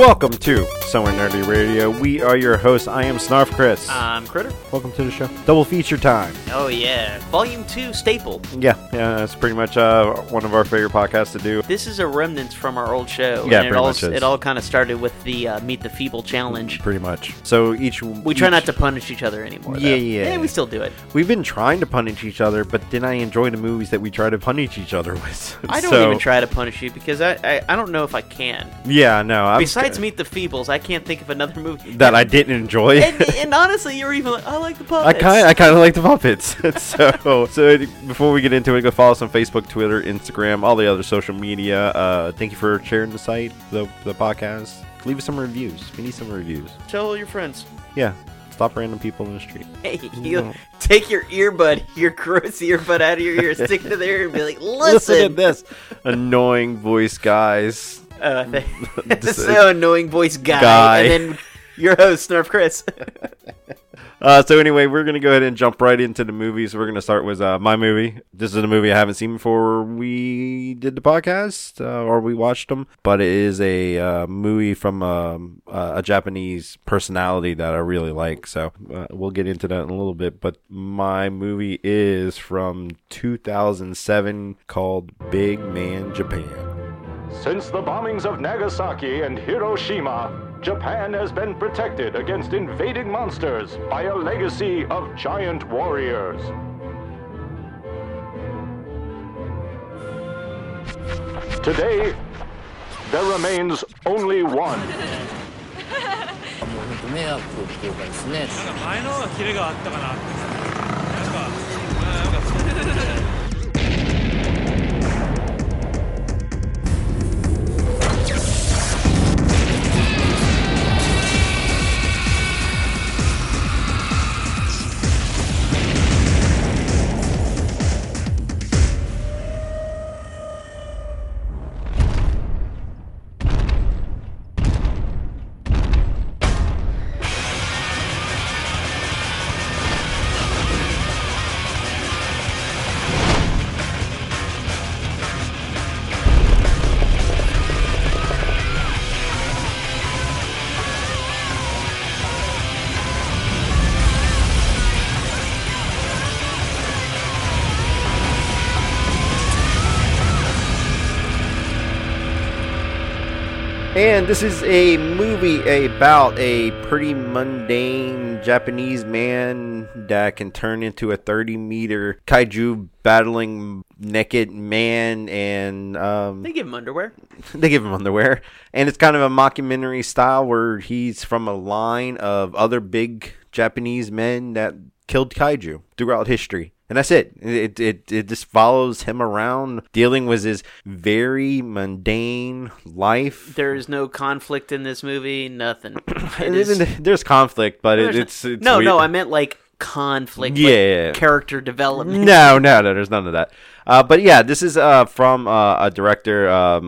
Welcome to Somewhere Nerdy Radio. We are your hosts. I am Snarf Chris. I'm Critter. Welcome to the show. Double feature time. Oh, yeah. Volume 2 staple. Yeah, that's pretty much one of our favorite podcasts to do. This is a remnants from our old show. Yeah, and pretty much is. It all kind of started with the Meet the Feeble challenge. Pretty much. So We try not to punish each other anymore, though. Yeah, we still do it. We've been trying to punish each other, but then I enjoy the movies that we try to punish each other with. I don't even try to punish you because I don't know if I can. Yeah, no. Besides Meet the Feebles, I can't think of another movie that I didn't enjoy. and honestly, you're even like, I like the puppets. I kind of like the puppets. so before we get into it, go follow us on Facebook, Twitter, Instagram, all the other social media. Thank you for sharing the site, the podcast. Leave us some reviews. We need some reviews. Tell your friends. Yeah. Stop random people in the street. Hey, you take your gross earbud out of your ear, stick it to their ear, and be like, listen to this. Annoying voice guys. So annoying voice guy. And then your host, Snarf Chris. So anyway, we're going to go ahead and jump right into the movies. We're going to start with my movie. This is a movie I haven't seen before we did the podcast, or we watched them. But it is a movie from a Japanese personality that I really like. So we'll get into that in a little bit. But my movie is from 2007 called Big Man Japan. Since the bombings of Nagasaki and Hiroshima, Japan has been protected against invading monsters by a legacy of giant warriors. Today, there remains only one. And this is a movie about a pretty mundane Japanese man that can turn into a 30-meter kaiju battling naked man, and they give him underwear. They give him underwear, and it's kind of a mockumentary style where he's from a line of other big Japanese men that killed kaiju throughout history. And that's it. It just follows him around, dealing with his very mundane life. There's no conflict in this movie. Nothing. There's conflict, but it's no, weird. No. I meant like conflict. Yeah, like character development. No. There's none of that. But yeah, this is from a director,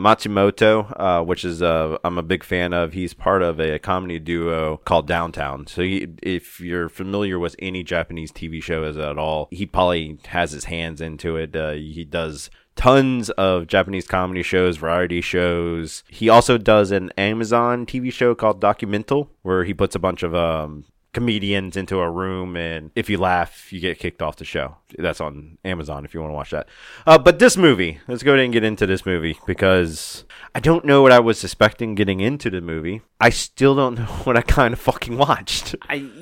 Matsumoto, which is I'm a big fan of. He's part of a comedy duo called Downtown. So if you're familiar with any Japanese TV show at all, he probably has his hands into it. He does tons of Japanese comedy shows, variety shows. He also does an Amazon TV show called Documental, where he puts a bunch of comedians into a room, and if you laugh, you get kicked off the show. That's on Amazon if you want to watch that. But this movie, let's go ahead and get into this movie, because I don't know what I was expecting getting into the movie. I still don't know what I kind of fucking watched.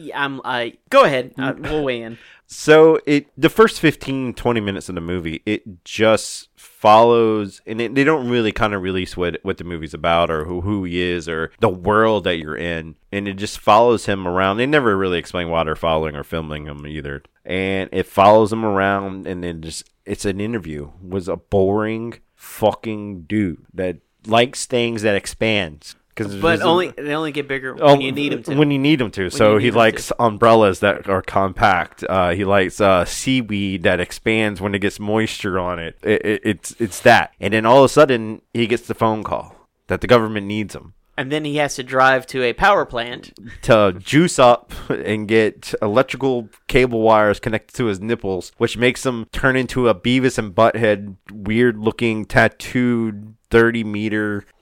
Go ahead. We'll weigh in. So the first 15-20 minutes of the movie, it just follows, and they don't really kind of release what the movie's about, or who he is, or the world that you're in, and it just follows him around. They never really explain why they're following or filming him either, and it follows him around, and then it's an interview with a boring fucking dude that likes things that expands. But they only get bigger when you need them to. When you need them to. So he likes umbrellas that are compact. He likes seaweed that expands when it gets moisture on it. It's that. And then all of a sudden, he gets the phone call that the government needs him. And then he has to drive to a power plant to juice up and get electrical cable wires connected to his nipples, which makes him turn into a Beavis and Butthead, weird-looking, tattooed, 30-meter guy.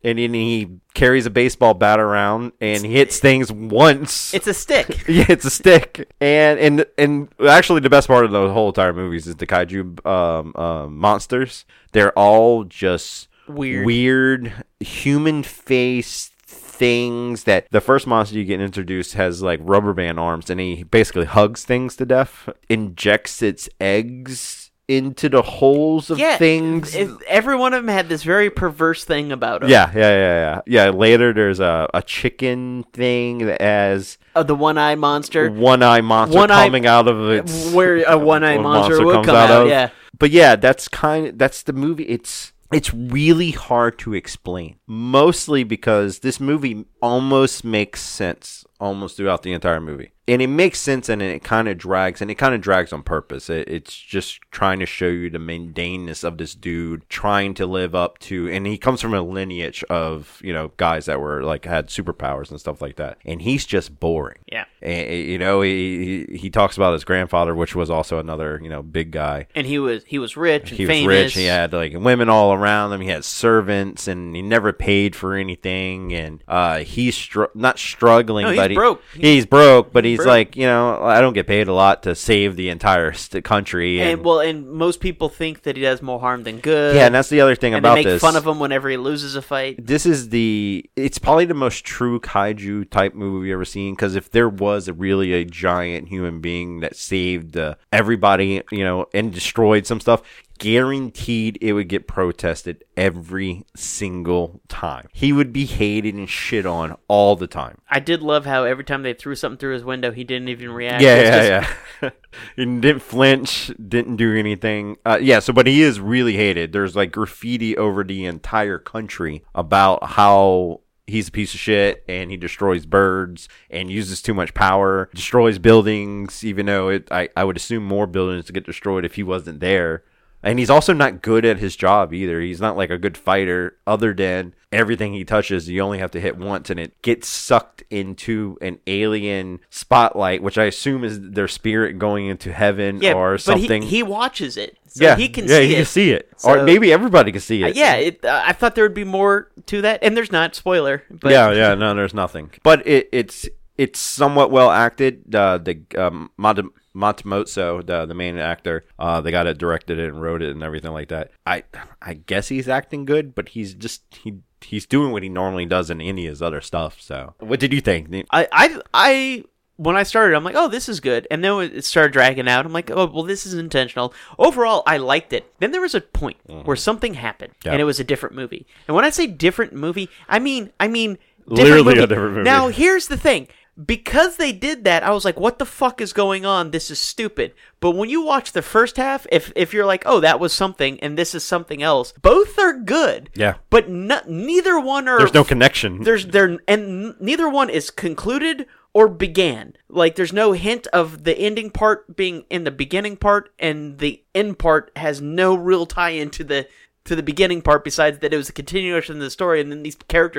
and then he carries a baseball bat around and he hits things once. It's a stick. Yeah, it's a stick. And actually the best part of the whole entire movie is the kaiju monsters. They're all just weird human face things. That the first monster you get introduced has like rubber band arms, and he basically hugs things to death, injects its eggs into the holes of things. Every one of them had this very perverse thing about them. Yeah. Later there's a chicken thing that has the one-eye monster. Coming out of its... Where a one-eye monster would comes come out, yeah. But yeah, that's the movie. It's really hard to explain. Mostly because this movie almost makes sense almost throughout the entire movie. And it makes sense, and it kind of drags, on purpose. It's just trying to show you the mundaneness of this dude trying to live up to, and he comes from a lineage of, you know, guys that were like had superpowers and stuff like that. And he's just boring. Yeah. And, you know, he talks about his grandfather, which was also another, you know, big guy. And he was rich and he famous. Was rich. He had like women all around him. He had servants, and he never paid for anything. And he's not struggling, no, but he's broke. He's broke, but he's like, you know, I don't get paid a lot to save the entire country. And most people think that he does more harm than good. Yeah, and that's the other thing about this. And they make fun of him whenever he loses a fight. It's probably the most true kaiju type movie we've ever seen, because if there was really a giant human being that saved everybody, you know, and destroyed some stuff, guaranteed it would get protested every single time. He would be hated and shit on all the time. I did love how every time they threw something through his window, he didn't even react. Yeah. He didn't flinch, didn't do anything. But he is really hated. There's like graffiti over the entire country about how he's a piece of shit, and he destroys birds and uses too much power, destroys buildings, even though I would assume more buildings to get destroyed if he wasn't there. And he's also not good at his job either. He's not like a good fighter, other than everything he touches, you only have to hit once, and it gets sucked into an alien spotlight, which I assume is their spirit going into heaven or something. But he watches it, so he can see it. Yeah, he can see it. So, or maybe everybody can see it. I thought there would be more to that, and there's not. Spoiler. But. Yeah, no, there's nothing. But it's somewhat well acted. Matsumoto, the main actor, the guy that directed it and wrote it and everything like that. I guess he's acting good, but he's doing what he normally does in any of his other stuff. So, what did you think? I when I started, I'm like, oh, this is good, and then it started dragging out. I'm like, oh, well, this is intentional. Overall, I liked it. Then there was a point where something happened, and it was a different movie. And when I say different movie, I mean literally a different movie. Now, here's the thing. Because they did that, I was like, what the fuck is going on? This is stupid. But when you watch the first half, if you're like, oh, that was something and this is something else, both are good. Yeah. But neither one are... There's no connection. And neither one is concluded or began. Like, there's no hint of the ending part being in the beginning part, and the end part has no real tie into the beginning part, besides that it was a continuation of the story, and then these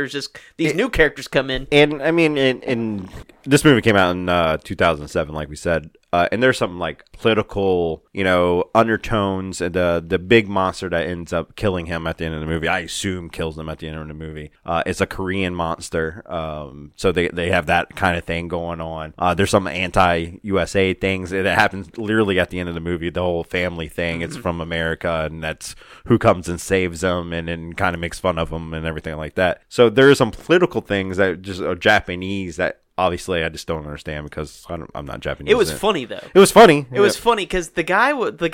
new characters come in. And I mean, and this movie came out in 2007, like we said, and there's some like political, you know, undertones. The big monster that ends up killing him at the end of the movie, I assume kills him at the end of the movie. It's a Korean monster, so they have that kind of thing going on. There's some anti-USA things that happens literally at the end of the movie. The whole family thing, it's from America, and that's who comes and saves them, and then kind of makes fun of them and everything like that. So there are some political things that just are Japanese that obviously I just don't understand, because I'm not Japanese. It was funny though. It was funny. It was funny because the guy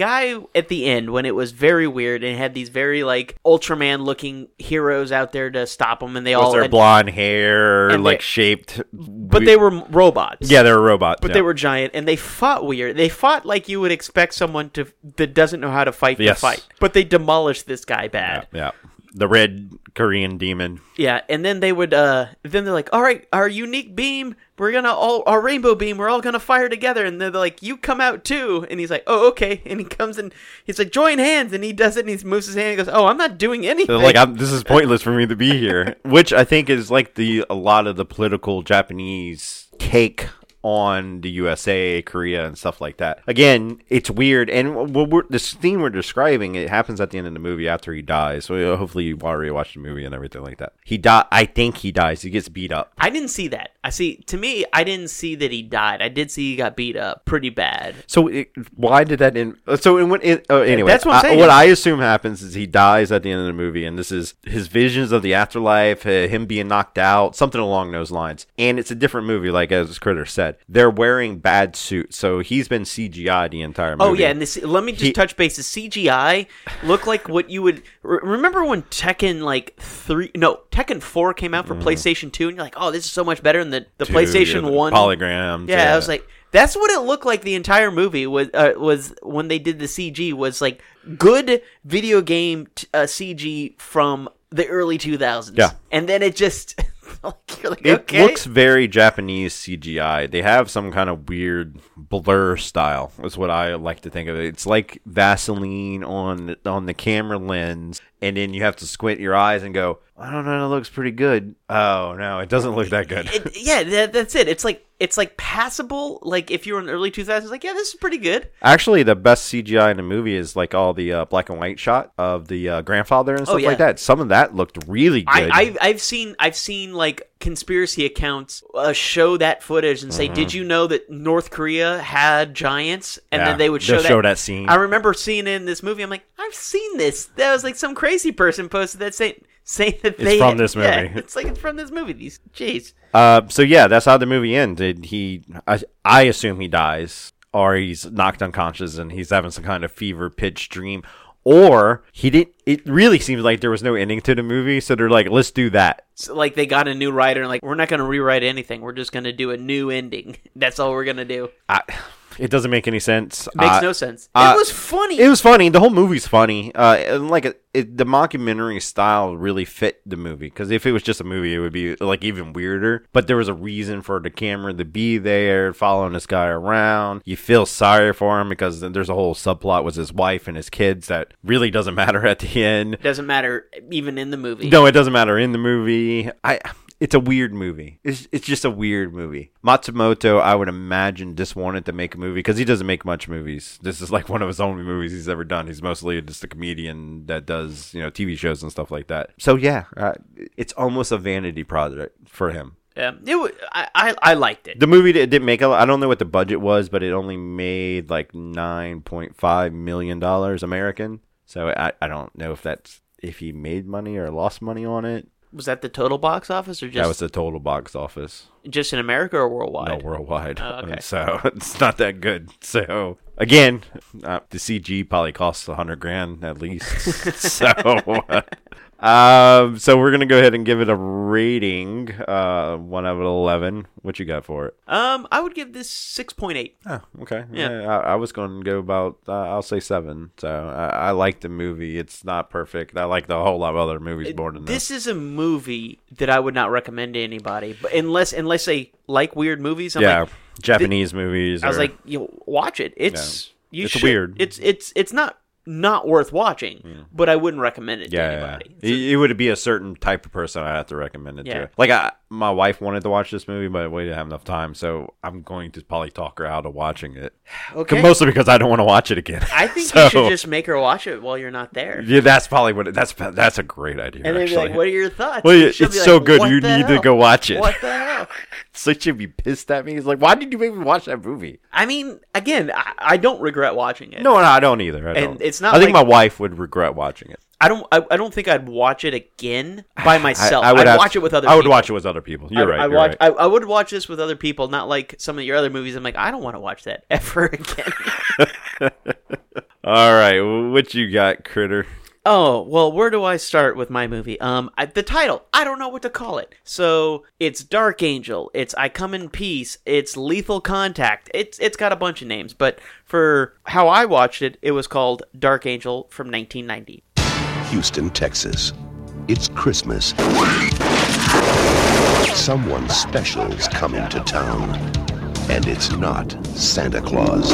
at the end, when it was very weird and had these very like Ultraman looking heroes out there to stop them, and they all had blonde hair, like shaped, but they were robots. Yeah, they were robots, but they were giant, and they fought weird. They fought like you would expect someone that doesn't know how to fight to fight. But they demolished this guy bad. Yeah. The red Korean demon. Yeah, and then they would, then they're like, all right, our unique beam, our rainbow beam, we're all gonna fire together. And they're like, you come out too. And he's like, oh, okay. And he comes and he's like, join hands. And he does it, and he moves his hand and goes, oh, I'm not doing anything. Like, this is pointless for me to be here. Which I think is like a lot of the political Japanese take on the USA, Korea, and stuff like that. Again, it's weird. And the scene we're describing, it happens at the end of the movie after he dies. So hopefully you already watched the movie and everything like that. I think he dies. He gets beat up. I didn't see that. To me, I didn't see that he died. I did see he got beat up pretty bad. So why did that anyway? That's what I'm saying. What I assume happens is he dies at the end of the movie, and this is his visions of the afterlife, him being knocked out, something along those lines. And it's a different movie, like as Critter said. They're wearing bad suits, so he's been CGI the entire movie. Oh yeah, and let me just touch base. The CGI look like what you would remember when Tekken 4 came out for PlayStation 2, and you're like, oh, this is so much better than the PlayStation 1 holograms. Yeah, I was like, that's what it looked like. The entire movie was when they did the CG was like good video game CG from the early 2000s. Yeah, and then it just you're like, it okay. looks very Japanese CGI. They have some kind of weird blur style. Is what I like to think of it. It's like Vaseline on the camera lens, and then you have to squint your eyes and go, I don't know, it looks pretty good. Oh no, it doesn't look that good. That's it. It's like passable. Like if you were in the early 2000s, like, yeah, this is pretty good. Actually, the best CGI in the movie is like all the black and white shot of the grandfather and stuff like that. Some of that looked really good. I've seen like conspiracy accounts show that footage and say, did you know that North Korea had giants? And then they would show that scene. I remember seeing it in this movie. I'm like, I've seen this. That was like some crazy person posted that saying that it's from this movie. Yeah, it's like it's from this movie. Jeez. So yeah, that's how the movie ended. I assume he dies, or he's knocked unconscious and he's having some kind of fever pitch dream, or he didn't. It really seems like there was no ending to the movie, so they're like, let's do that. So, like, they got a new writer and like, we're not going to rewrite anything. We're just going to do a new ending. That's all we're going to do. It doesn't make any sense. Makes no sense. It was funny. It was funny. The whole movie's funny. And like the mockumentary style really fit the movie, because if it was just a movie, it would be like even weirder. But there was a reason for the camera to be there, following this guy around. You feel sorry for him because there's a whole subplot with his wife and his kids that really doesn't matter at the end. It doesn't matter even in the movie. No, it doesn't matter in the movie. It's a weird movie. It's just a weird movie. Matsumoto, I would imagine, just wanted to make a movie because he doesn't make much movies. This is like one of his only movies he's ever done. He's mostly just a comedian that does, TV shows and stuff like that. So yeah, it's almost a vanity project for him. Yeah, I liked it. The movie didn't make I don't know what the budget was, but it only made like $9.5 million American. So I don't know if he made money or lost money on it. Was that the total box office, or just that was the total box office? Just in America or worldwide? No, worldwide. Oh, okay. So it's not that good. So again, the CG probably costs $100,000 at least. So we're gonna go ahead and give it a rating, 1 out of 11. What you got for it? I would give this 6.8. Oh, okay. Yeah. I was going to go about, I'll say 7. So I like the movie. It's not perfect. I like the whole lot of other movies more than this. This is a movie that I would not recommend to anybody, but unless they like weird movies. Japanese movies. I was like, watch it. It's weird. It's not worth watching, but I wouldn't recommend it to anybody. It would be a certain type of person I'd have to recommend it to. Like, my wife wanted to watch this movie, but we didn't have enough time, so I'm going to probably talk her out of watching it. Okay. Mostly because I don't want to watch it again. I think you should just make her watch it while you're not there. Yeah, that's probably that's a great idea, and then actually. be like, what are your thoughts? Well, it's so good, you need to go watch it. What the hell? So she'd be pissed at me. He's like, why did you make me watch that movie? I mean, again, I don't regret watching it. No, I don't either. It's not. I think my wife would regret watching it. I don't think I'd watch it again by myself. I'd watch it with other people. I would watch it with other people. You're right. I would watch this with other people, not like some of your other movies. I'm like, I don't want to watch that ever again. All right. What you got, Critter? Oh, well, where do I start with my movie? The title, I don't know what to call it. So, it's Dark Angel, it's I Come in Peace, it's Lethal Contact. It's got a bunch of names, but for how I watched it, it was called Dark Angel from 1990. Houston, Texas. It's Christmas. Someone special's coming to town. And it's not Santa Claus.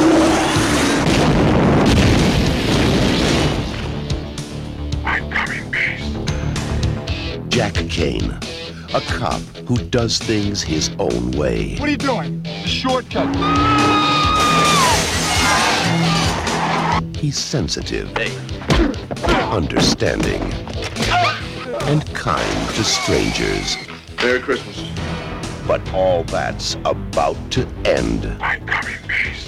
Jack Kane, A cop who does things his own way. What are you doing? Shortcut. He's sensitive, understanding, and kind to strangers. Merry Christmas. But all that's about to end. I'm coming, peace.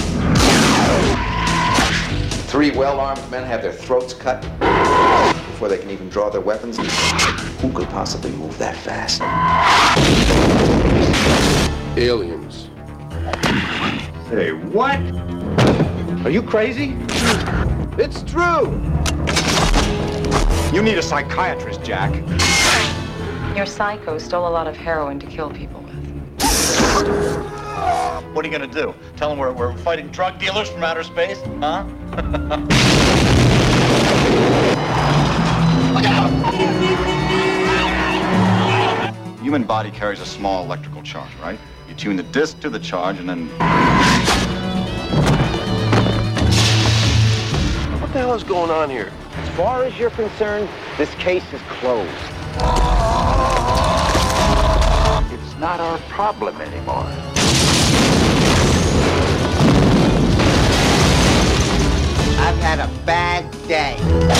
3 well-armed men have their throats cut before they can even draw their weapons. Who could possibly move that fast? Aliens. Say what? Are you crazy? It's true. You need a psychiatrist, Jack. Your psycho stole a lot of heroin to kill people with. What are you gonna do? Tell them we're fighting drug dealers from outer space? Huh? Look out! Human body carries a small electrical charge, right? You tune the disc to the charge and then... What the hell is going on here? As far as you're concerned, this case is closed. It's not our problem anymore. I've had a bad day.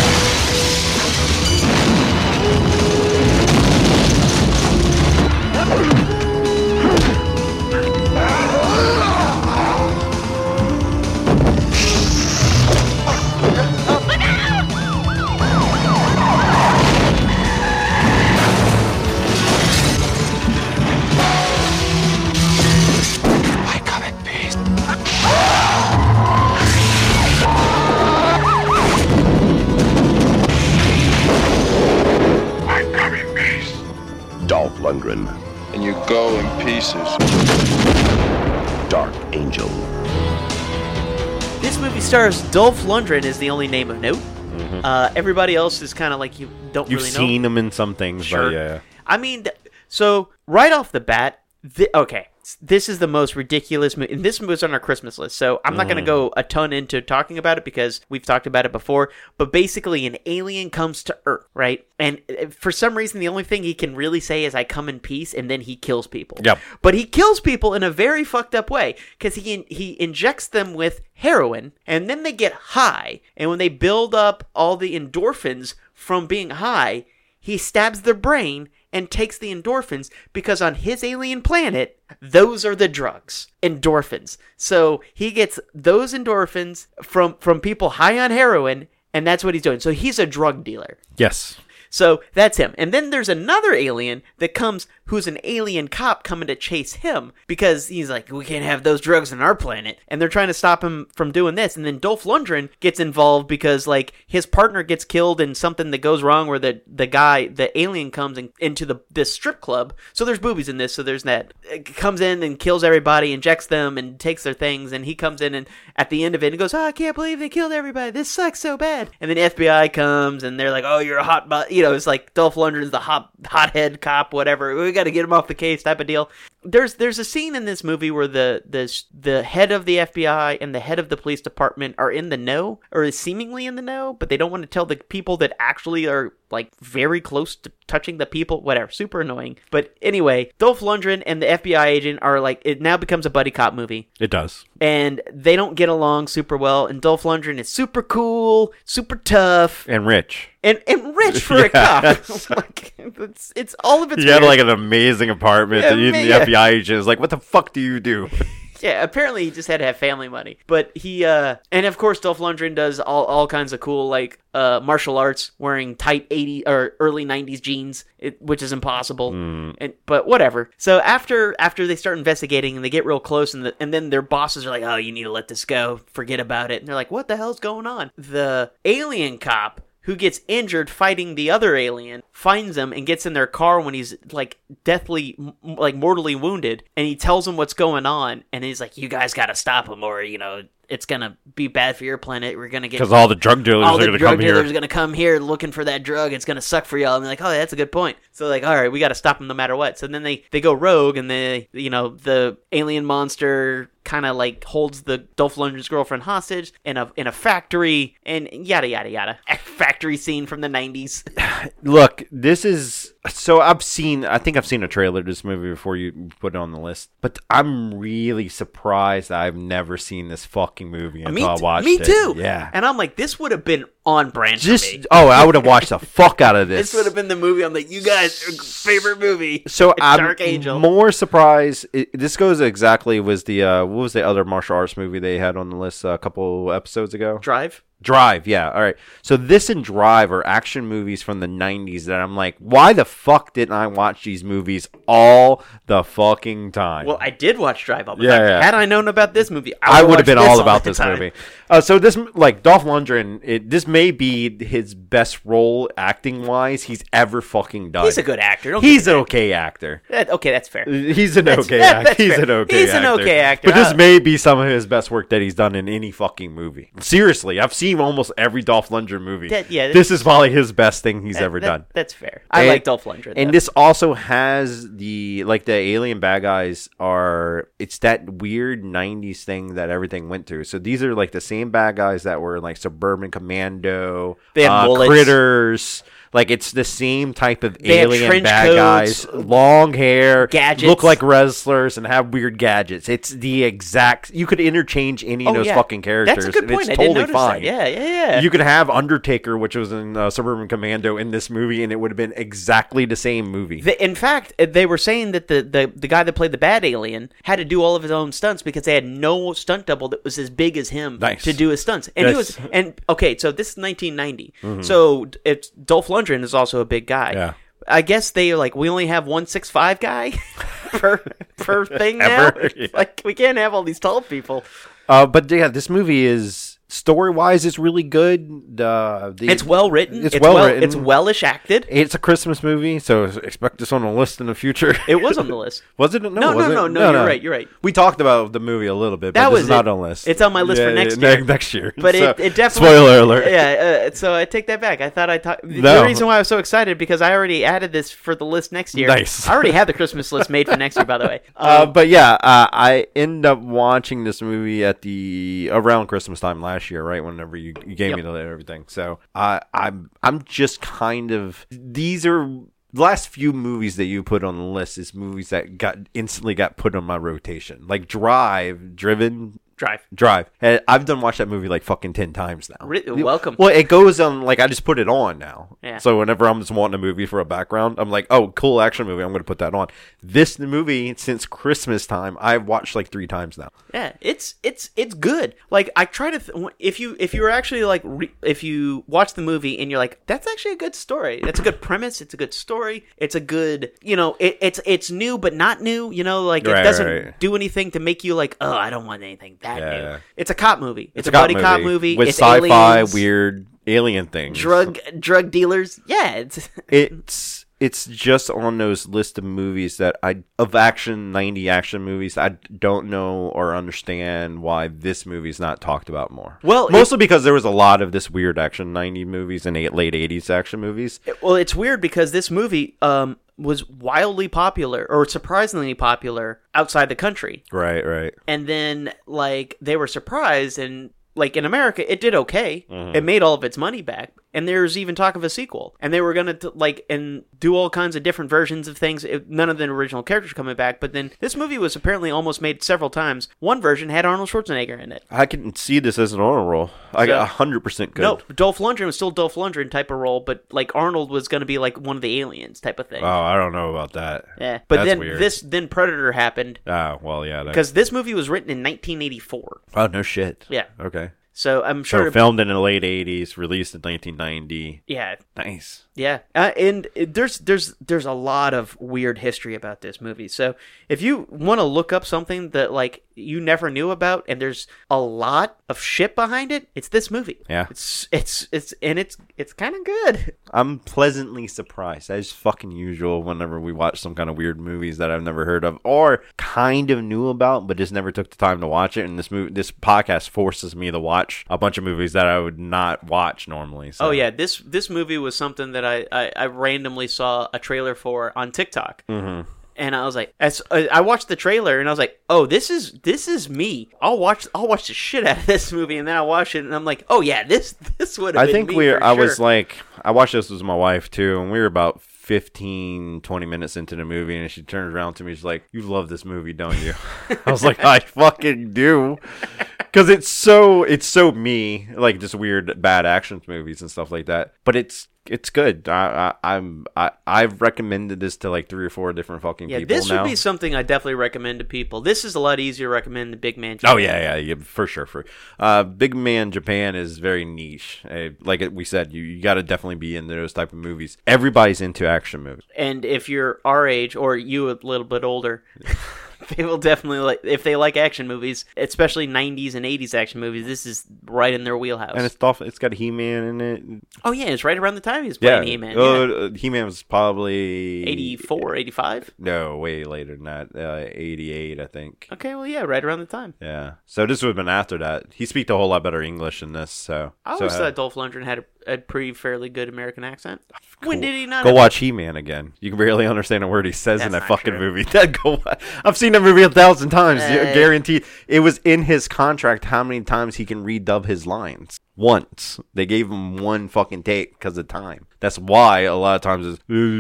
Dolph Lundgren. And you go in pieces. Dark Angel. This movie stars Dolph Lundgren is the only name of note. Everybody else is kind of like you don't You've really know. seen him in some things, Sure. but yeah. I mean, so right off the bat, okay, this is the most ridiculous movie. And this was on our Christmas list, so I'm not going to go a ton into talking about it because we've talked about it before. But basically, an alien comes to Earth, right? And for some reason, the only thing he can really say is, I come in peace, and then he kills people. Yep. But he kills people in a very fucked up way because he injects them with heroin, and then they get high. And when they build up all the endorphins from being high, he stabs their brain and takes the endorphins because on his alien planet, those are the drugs. Endorphins. So he gets those endorphins from people high on heroin, and that's what he's doing. So he's a drug dealer. Yes. So that's him. And then there's another alien that comes who's an alien cop coming to chase him because he's like, we can't have those drugs on our planet. And they're trying to stop him from doing this. And then Dolph Lundgren gets involved because like his partner gets killed in something that goes wrong where the alien comes into this strip club. So there's boobies in this. So there's that. It comes in and kills everybody, injects them and takes their things. And he comes in and at the end of it, he goes, oh, I can't believe they killed everybody. This sucks so bad. And then FBI comes and they're like, oh, you're a hot butt. You know, it's like Dolph Lundgren's the hothead cop, whatever. We got to get him off the case type of deal. There's a scene in this movie where the head of the FBI and the head of the police department are in the know, or is seemingly in the know, but they don't want to tell the people that actually are like very close to touching the people, whatever. Super annoying. But anyway, Dolph Lundgren and the FBI agent are like, it now becomes a buddy cop movie. It does. And they don't get along super well, and Dolph Lundgren is super cool, super tough. And rich. And rich for a cop. Like, it's all of it's He had weird. like an amazing apartment. Yeah, And even the FBI agent is like, what the fuck do you do? Yeah, apparently he just had to have family money. But he, and of course Dolph Lundgren does all kinds of cool, like, martial arts, wearing tight 80s or early 90s jeans, which is impossible. But whatever. So after they start investigating and they get real close, and then their bosses are like, oh, you need to let this go. Forget about it. And they're like, what the hell's going on? The alien cop who gets injured fighting the other alien, finds him and gets in their car when he's, like, mortally wounded, and he tells him what's going on, and he's like, you guys gotta stop him, or, you know, it's gonna be bad for your planet. We're gonna get... Because all the drug dealers are gonna come here. All the drug dealers are gonna come here looking for that drug. It's gonna suck for y'all. And they're like, oh, that's a good point. So, like, all right, we gotta stop them no matter what. So then they go rogue, and the alien monster kind of like holds the Dolph Lundgren's girlfriend hostage in a factory, and yada yada yada. A factory scene from the 90s. Look, this is So I think I've seen a trailer to this movie before you put it on the list, but I'm really surprised that I've never seen this fucking movie until I watched it. Me too. Yeah. And I'm like, this would have been on brand for me. I would have watched the fuck out of this. This would have been the movie I'm like, you guys' favorite movie. So I'm Dark Angel. more surprised. This goes exactly what was the other martial arts movie they had on the list a couple episodes ago? Drive, yeah. All right. So this and Drive are action movies from the 90s that I'm like, why the fuck didn't I watch these movies all the fucking time? Well, I did watch Drive all the Yeah, time. yeah. Had I known about this movie, I would have been all the about this time. movie. So this, like, Dolph Lundgren, this may be his best role acting-wise he's ever fucking done. He's a good actor. He's an okay actor. Okay, that's fair. He's an okay actor. He's an okay actor. But this may be some of his best work that he's done in any fucking movie. Seriously, I've seen almost every Dolph Lundgren movie. This is probably his best thing he's ever done. That's fair. I like Dolph Lundgren. And this also has the alien bad guys it's that weird 90s thing that everything went through. So these are like the same bad guys that were like Suburban Commando, they have Critters. Like, it's the same type of they alien bad guys. Long hair. Gadgets. Look like wrestlers and have weird gadgets. It's the exact... You could interchange any of those fucking characters. That's a good point. And it's I didn't totally notice fine. that. Yeah. You could have Undertaker, which was in Suburban Commando, in this movie, and it would have been exactly the same movie. In fact, they were saying that the guy that played the bad alien had to do all of his own stunts because they had no stunt double that was as big as him to do his stunts. And so this is 1990. Mm-hmm. So it's Dolph Lundgren is also a big guy. Yeah. I guess they are like, we only have 165 guy per thing now. Yeah. Like, we can't have all these tall people. But yeah, this movie is... Story-wise, it's really good. It's well written. It's well written. It's wellish acted. It's a Christmas movie, so expect this on the list in the future. It was on the list. Was it? No. You're right. We talked about the movie a little bit, but that this was is not on the list. It's on my list for next year. Next year. But so, it definitely... Spoiler alert. Yeah, so I take that back. I thought The reason why I was so excited, because I already added this for the list next year. Nice. I already have the Christmas list made for next year, by the way. But yeah, I ended up watching this movie around Christmas time last year, right? Whenever you gave me everything. So I'm just kind of... These are... The last few movies that you put on the list is movies that instantly got put on my rotation. Like Drive. And I've done watched that movie like fucking 10 times now. Welcome. Well, it goes on, like, I just put it on now. Yeah. So whenever I'm just wanting a movie for a background, I'm like, oh, cool action movie, I'm going to put that on. This movie, since Christmas time, I've watched like 3 times now. Yeah, it's good. Like, I try to if you were actually like if you watch the movie and you're like, that's actually a good story. That's a good premise. It's a good story. It's a good, it's new but not new. It doesn't do anything to make you like, oh, I don't want anything that new. Yeah. It's a cop movie. It's a buddy cop movie with it's sci-fi aliens, weird alien things, drug dealers. Yeah, it's just on those list of movies that of action 90 action movies. I don't know or understand why this movie's not talked about more. Well, mostly because there was a lot of this weird action 90 movies and late 80s action movies. Well, it's weird because this movie was wildly popular or surprisingly popular outside the country. Right. And then, like, they were surprised, and, like, in America, it did okay. Mm-hmm. It made all of its money back. And there's even talk of a sequel. And they were going to, and do all kinds of different versions of things. None of the original characters coming back. But then this movie was apparently almost made several times. One version had Arnold Schwarzenegger in it. I can see this as an honor roll. I got 100% good. No, Dolph Lundgren was still Dolph Lundgren type of role, but, like, Arnold was going to be, like, one of the aliens type of thing. Oh, I don't know about that. Yeah. But that's then weird. then Predator happened. Oh, well, yeah. Because this movie was written in 1984. Oh, no shit. Yeah. Okay. So I'm sure. So filmed in the late 80s, released in 1990. Yeah. Nice. Yeah. And there's a lot of weird history about this movie. So if you want to look up something that, like, you never knew about and there's a lot of shit behind it, it's this movie. Yeah. It's kind of good. I'm pleasantly surprised. As fucking usual whenever we watch some kind of weird movies that I've never heard of or kind of knew about but just never took the time to watch it. And this podcast forces me to watch a bunch of movies that I would not watch normally. So. Oh yeah, this movie was something that I randomly saw a trailer for on TikTok. Mm-hmm. And I was like, I watched the trailer and I was like, oh, this is me. I'll watch the shit out of this movie. And then I watched it and I'm like, oh yeah, this would have been me for sure. I watched this with my wife too, and we were about 15, 20 minutes into the movie, and she turns around to me. She's like, "You love this movie, don't you?" I was like, "I fucking do," because it's so me, like just weird bad action movies and stuff like that. But it's good. I've recommended this to like 3 or 4 different fucking people. This now. would be something I definitely recommend to people. This is a lot easier to recommend than Big Man Oh Japan. yeah, for sure. Big Man Japan is very niche. Like we said, you got to definitely be into those type of movies. Everybody's into action movies. And if you're our age or you a little bit older, they will definitely like, if they like action movies, especially 90s and 80s action movies, this is right in their wheelhouse. And it's got He-Man in it. Oh yeah, it's right around the time he was playing He-Man. He-Man was probably 84, 85? No, way later than that. 88, I think. Okay, well yeah, right around the time. Yeah. So this would have been after that. He speaks a whole lot better English in this. So I always thought Dolph Lundgren had a pretty fairly good American accent. When did he not? Go watch He-Man again. You can barely understand a word he says in That's that not fucking true. movie. I've seen that movie 1,000 times. Guaranteed. It was in his contract how many times he can redub his lines. Once. They gave him one fucking take because of time. That's why a lot of times it's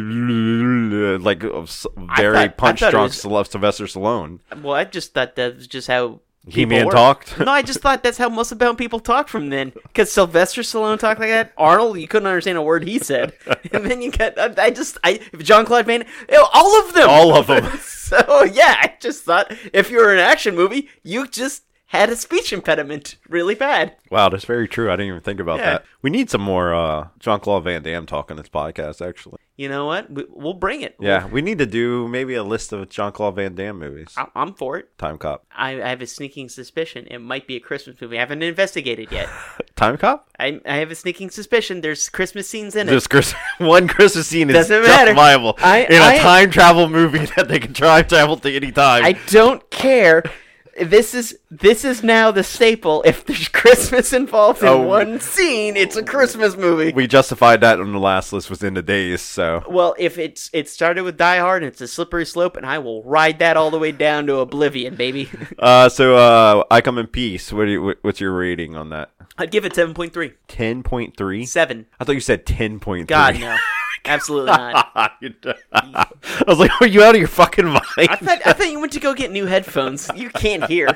like very punch-drunk Sylvester Stallone. Well, I just thought that was just how He-Man talked? No, I just thought that's how most about people talk from then. Because Sylvester Stallone talked like that. Arnold, you couldn't understand a word he said. And then you got, Jean-Claude Van Damme, all of them. All of them. So, yeah, I just thought if you were in an action movie, you just had a speech impediment really bad. Wow, that's very true. I didn't even think about that. We need some more Jean-Claude Van Damme talk on this podcast, actually. You know what? We'll bring it. Yeah, we need to do maybe a list of Jean-Claude Van Damme movies. I'm for it. Time Cop. I have a sneaking suspicion it might be a Christmas movie. I haven't investigated yet. Time Cop? I have a sneaking suspicion there's Christmas scenes in it. Just one Christmas scene is Doesn't matter. justifiable in a time travel movie that they can time travel to any time. I don't care. This is now the staple. If there's Christmas involved in one scene, it's a Christmas movie. We justified that on the last list within the days, so. Well, if it started with Die Hard and it's a slippery slope, and I will ride that all the way down to oblivion, baby. So I Come in Peace. What's your rating on that? I'd give it 7.3. 10.3? 7. I thought you said 10.3. God, no. Absolutely not. I was like, are you out of your fucking mind? I thought you went to go get new headphones. You can't hear.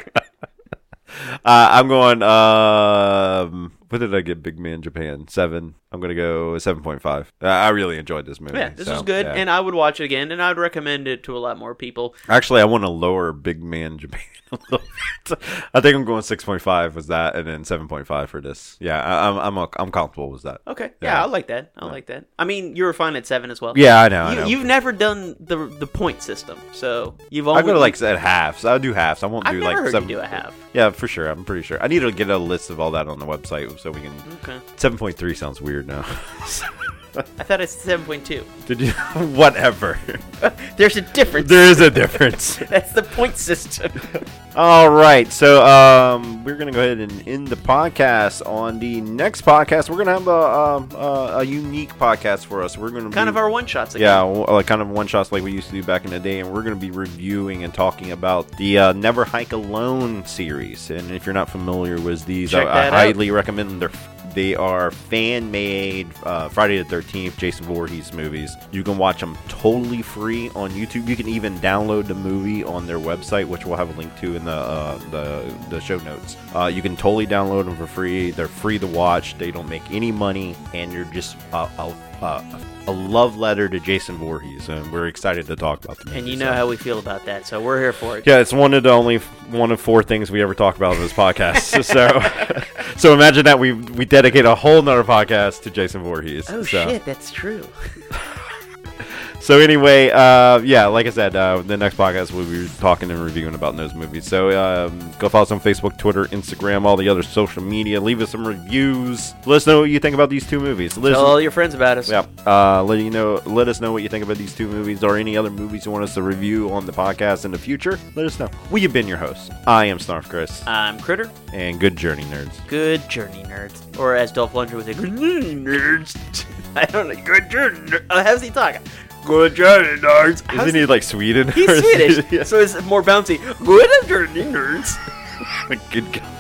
I'm going, what did I get? Big Man Japan? 7. I'm going to go 7.5. I really enjoyed this movie. Yeah, this was good, and I would watch it again, and I would recommend it to a lot more people. Actually, I want to lower Big Man Japan a little bit. I think I'm going 6.5 was that, and then 7.5 for this. Yeah, I'm comfortable with that. Okay, yeah, I like that. I like that. I mean, you were fine at 7 as well. Yeah, I know. You've never done the point system, so you've only. I go to like at halves. I'll do halves. I won't do I've like never heard 7. you do a half. Yeah, for sure. I'm pretty sure. I need to get a list of all that on the website so we can. Okay. 7.3 sounds weird now. I thought it's 7.2. Did you? Whatever. There's a difference. There is a difference. That's the point system. All right, so we're gonna go ahead and end the podcast. On the next podcast, we're gonna have a unique podcast for us. We're gonna kind of our one shots again. Yeah, like kind of one shots like we used to do back in the day, and we're gonna be reviewing and talking about the Never Hike Alone series. And if you're not familiar with these, I highly recommend them. They are fan-made Friday the 13th Jason Voorhees movies. You can watch them totally free on YouTube. You can even download the movie on their website, which we'll have a link to in the show notes. You can totally download them for free. They're free to watch. They don't make any money, and you're just a love letter to Jason Voorhees, and we're excited to talk about them. And you know how we feel about that, so we're here for it. Yeah, it's one of 4 things we ever talk about on this podcast. So imagine that we dedicate a whole nother podcast to Jason Voorhees. Oh shit, that's true. So anyway, yeah, like I said, the next podcast we'll be talking and reviewing about those movies. So go follow us on Facebook, Twitter, Instagram, all the other social media. Leave us some reviews. Let us know what you think about these 2 movies. Tell all your friends about us. Yeah. Let us know what you think about these 2 movies or any other movies you want us to review on the podcast in the future. Let us know. We have been your hosts. I am Snarf Chris. I'm Critter. And good journey, nerds. Good journey, nerds. Or as Dolph Lundgren would say, good journey, nerds. I don't know. Good journey. How's he talking? Good journey, nerds. Isn't he like Sweden? He's Swedish, so it's more bouncy. Good journey, nerds. Good God.